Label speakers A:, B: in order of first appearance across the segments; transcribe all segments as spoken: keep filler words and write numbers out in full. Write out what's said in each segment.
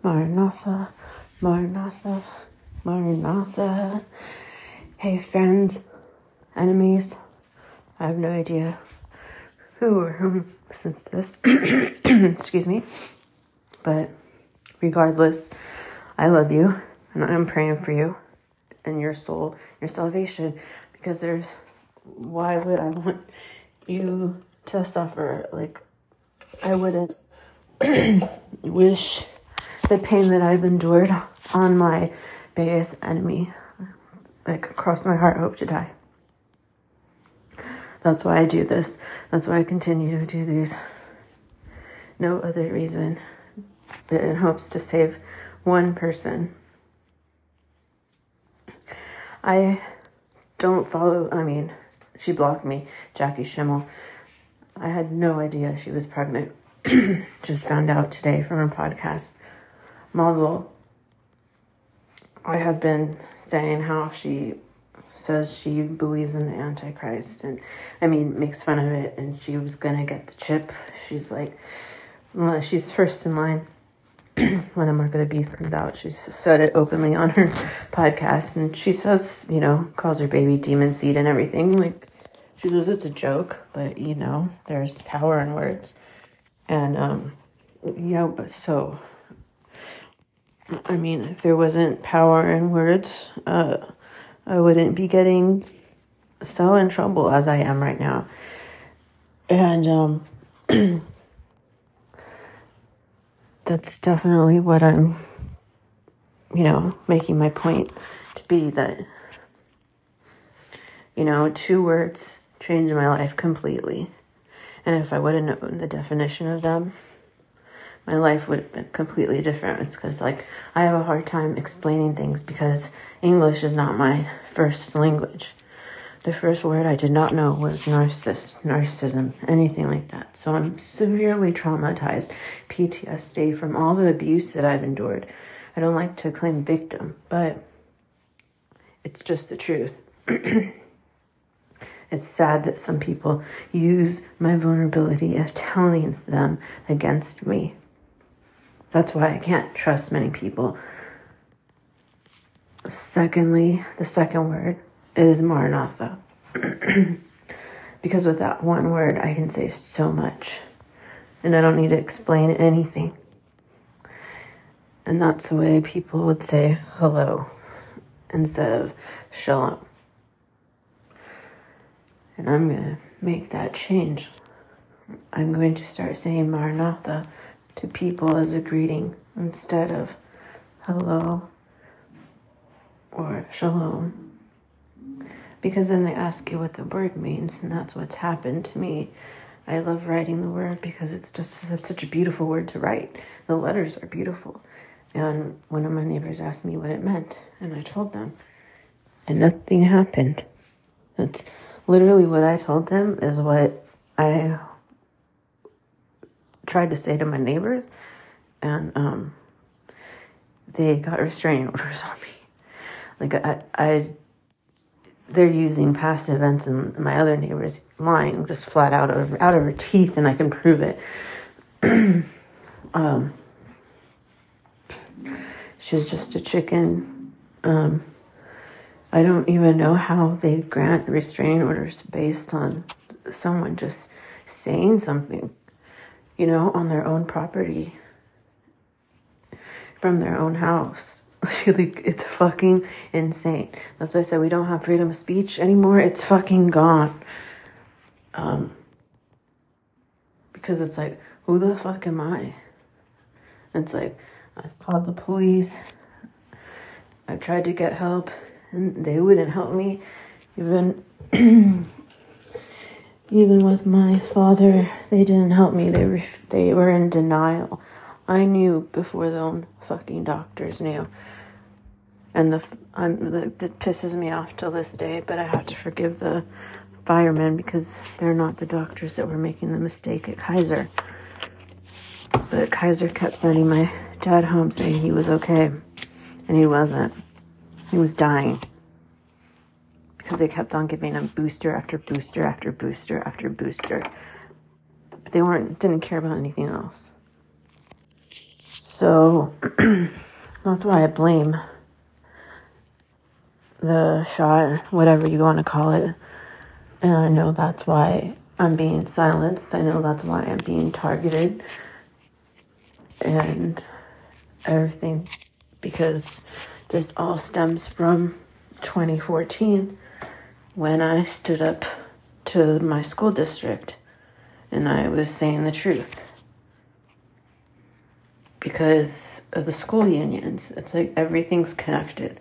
A: Maranatha, Maranatha, Maranatha. Hey friends, enemies, I have no idea who or whom listens to this, excuse me, but regardless, I love you, and I'm praying for you, and your soul, your salvation, because there's, why would I want you to suffer? Like, I wouldn't wish the pain that I've endured on my biggest enemy. Like, across my heart, hope to die. That's why I do this. That's why I continue to do these. No other reason but in hopes to save one person. I don't follow, I mean, she blocked me, Jackie Schimmel. I had no idea she was pregnant. Just found out today from her podcast. Mazel. I have been saying how she says she believes in the Antichrist, and I mean, makes fun of it, and she was gonna get the chip. She's like, well, she's first in line when the Mark of the Beast comes out. She's said it openly on her podcast, and she says, you know, calls her baby demon seed and everything. Like, she says it's a joke, but you know, there's power in words. And um yeah, so I mean, if there wasn't power in words, uh I wouldn't be getting so in trouble as I am right now. And um that's definitely what I'm, you know, making my point to be, that, you know, two words changed my life completely. And if I would have known the definition of them, my life would have been completely different. It's because, like, I have a hard time explaining things because English is not my first language. The first word I did not know was narcissist, narcissism, anything like that. So I'm severely traumatized, P T S D from all the abuse that I've endured. I don't like to claim victim, but it's just the truth. It's sad that some people use my vulnerability of telling them against me. That's why I can't trust many people. Secondly, the second word is Maranatha. Because with that one word, I can say so much. And I don't need to explain anything. And that's the way people would say hello instead of shalom. And I'm going to make that change. I'm going to start saying Maranatha to people as a greeting instead of hello or shalom. Because then they ask you what the word means, and that's what's happened to me. I love writing the word because it's just it's such a beautiful word to write. The letters are beautiful. And one of my neighbors asked me what it meant, and I told them. And nothing happened. That's literally what I told them is what I tried to say to my neighbors, and um, they got restraining orders on me. Like, I, I, they're using past events, and my other neighbor's lying just flat out of, out of her teeth, and I can prove it. um, she's just a chicken. Um, I don't even know how they grant restraining orders based on someone just saying something, you know, on their own property, from their own house. Like, it's fucking insane. That's why I said we don't have freedom of speech anymore. It's fucking gone. Um, because it's like, who the fuck am I? It's like, I've called the police. I've tried to get help, and they wouldn't help me. Even even with my father, they didn't help me. They were, they were in denial. I knew before the own fucking doctors knew. And the I'm the, it pisses me off till this day, but I have to forgive the firemen because they're not the doctors that were making the mistake at Kaiser. But Kaiser kept sending my dad home saying he was okay, and he wasn't. He was dying because they kept on giving him booster after booster after booster after booster. But they weren't didn't care about anything else. So that's why I blame the shot, whatever you want to call it. And I know that's why I'm being silenced. I know that's why I'm being targeted and everything, because this all stems from twenty fourteen when I stood up to my school district and I was saying the truth. Because of the school unions, it's like everything's connected.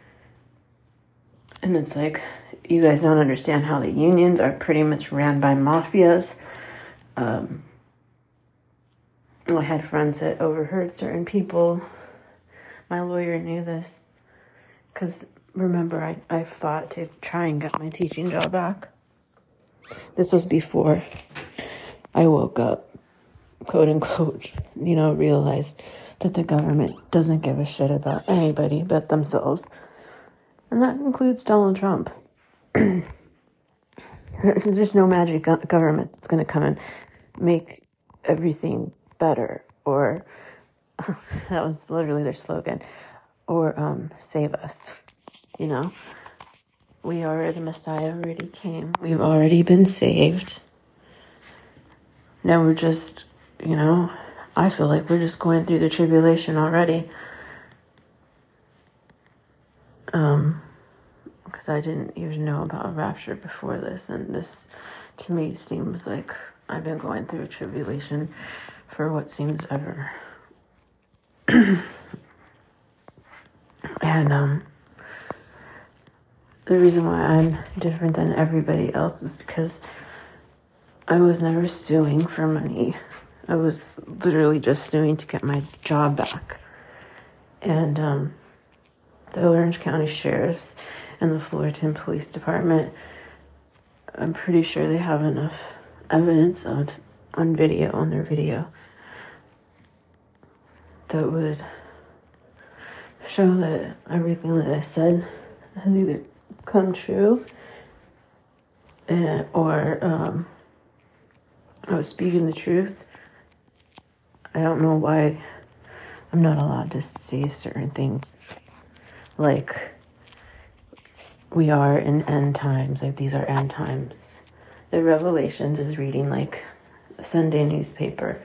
A: And it's like, you guys don't understand how the unions are pretty much ran by mafias. Um, I had friends that overheard certain people. My lawyer knew this. Because remember, I, I fought to try and get my teaching job back. This was before I woke up, quote unquote, you know, realized that the government doesn't give a shit about anybody but themselves. And that includes Donald Trump. There's just no magic government that's going to come and make everything better, or that was literally their slogan, or um, save us. You know, we are the Messiah already came. We've already been saved. Now we're just, you know, I feel like we're just going through the tribulation already. Um, because I didn't even know about rapture before this, and this to me seems like I've been going through a tribulation for what seems ever. And um, the reason why I'm different than everybody else is because I was never suing for money. I was literally just suing to get my job back. And um, the Orange County Sheriffs and the Fullerton Police Department, I'm pretty sure they have enough evidence of on video, on their video, that would show that everything that I said has either come true and, or um, I was speaking the truth. I don't know why I'm not allowed to say certain things. Like, we are in end times. Like, these are end times. The Revelations is reading like a Sunday newspaper.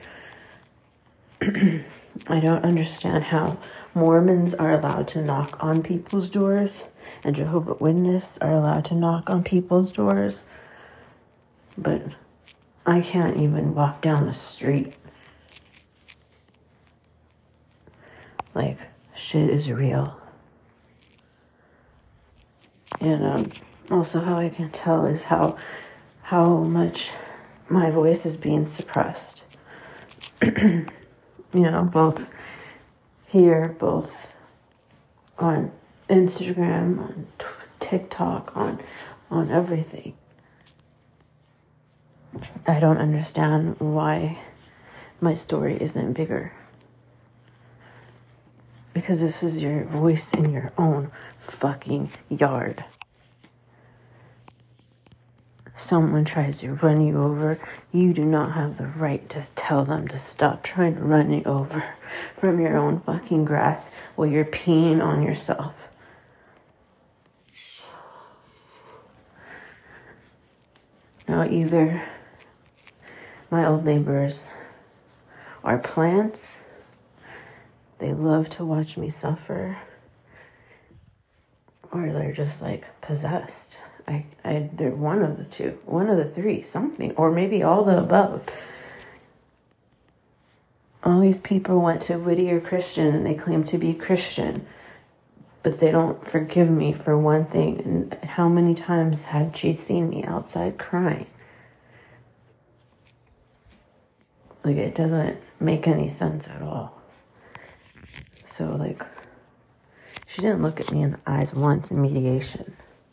A: I don't understand how Mormons are allowed to knock on people's doors and Jehovah's Witnesses are allowed to knock on people's doors. But I can't even walk down the street. Like, shit is real. And um, also how I can tell is how how much my voice is being suppressed. You know, both here, both on Instagram, on t- TikTok, on on everything. I don't understand why my story isn't bigger. Because this is your voice in your own fucking yard. Someone tries to run you over, you do not have the right to tell them to stop trying to run you over from your own fucking grass while you're peeing on yourself. Now, either my old neighbors are plants, they love to watch me suffer, or they're just like possessed. I, I, they're one of the two, one of the three, something, or maybe all the above. All these people went to Whittier Christian and they claim to be Christian, but they don't forgive me for one thing. And how many times had she seen me outside crying? Like, it doesn't make any sense at all. So, like, she didn't look at me in the eyes once in mediation.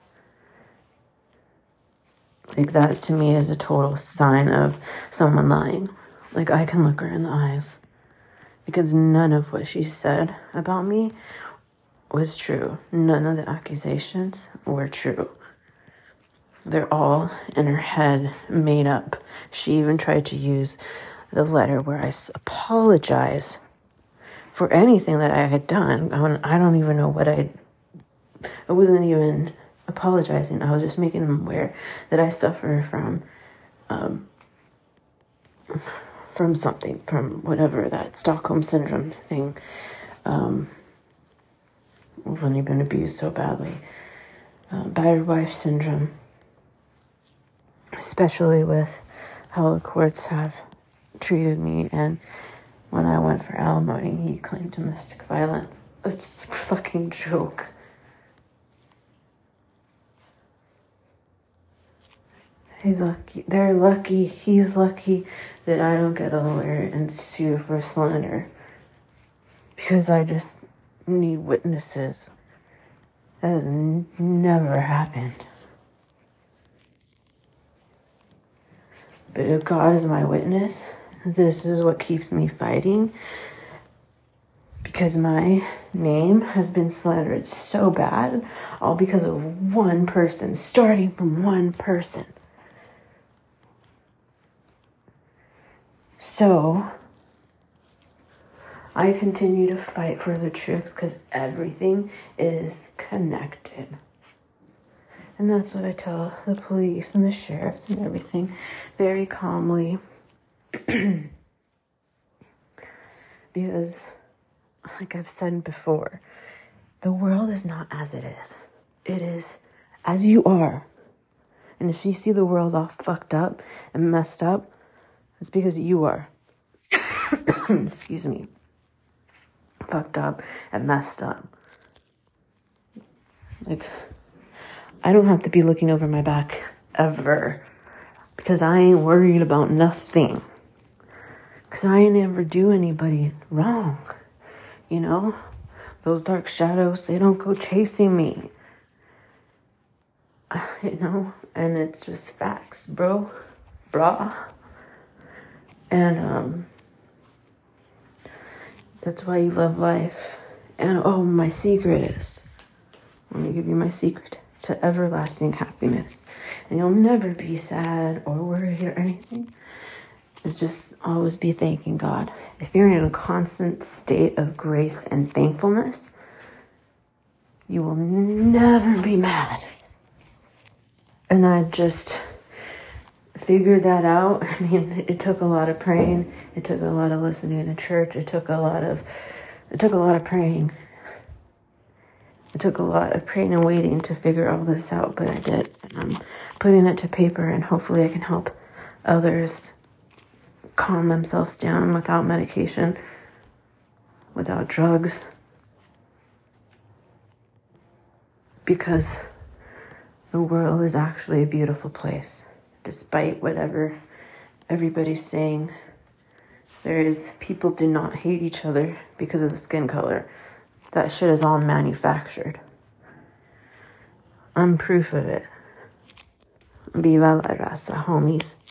A: Like, that to me is a total sign of someone lying. Like, I can look her in the eyes. Because none of what she said about me was true. None of the accusations were true. They're all in her head, made up. She even tried to use the letter where I apologize for anything that I had done. I don't, I don't even know what I. I wasn't even apologizing. I was just making him aware that I suffer from, um, from something, from whatever that Stockholm syndrome thing. Um, when you've been abused so badly, uh, battered wife syndrome, especially with how the courts have treated me. And when I went for alimony, he claimed domestic violence. It's a fucking joke. He's lucky. They're lucky. He's lucky that I don't get a lawyer and sue for slander. Because I just need witnesses. That has n- never happened. But if God is my witness, this is what keeps me fighting. Because my name has been slandered so bad, all because of one person, starting from one person. So, I continue to fight for the truth because everything is connected. And that's what I tell the police and the sheriffs and everything very calmly. Because, like I've said before, the world is not as it is. It is as you are. And if you see the world all fucked up and messed up, it's because you are. Excuse me. Fucked up and messed up. Like, I don't have to be looking over my back ever. Because I ain't worried about nothing. Because I ain't ever do anybody wrong. You know? Those dark shadows, they don't go chasing me. You know? And it's just facts, bro. Brah. And, um... that's why you love life. And, oh, my secret is... let me give you my secret to everlasting happiness. And you'll never be sad or worried or anything. It's just always be thanking God. If you're in a constant state of grace and thankfulness, you will never be mad. And I just figured that out. I mean, it took a lot of praying. It took a lot of listening to church. It took a lot of, it took a lot of praying. It took a lot of praying and waiting to figure all this out, but I did. And I'm putting it to paper, and hopefully I can help others calm themselves down without medication, without drugs. Because the world is actually a beautiful place. Despite whatever everybody's saying, there is, people do not hate each other because of the skin color. That shit is all manufactured. I'm proof of it. Viva la raza, homies.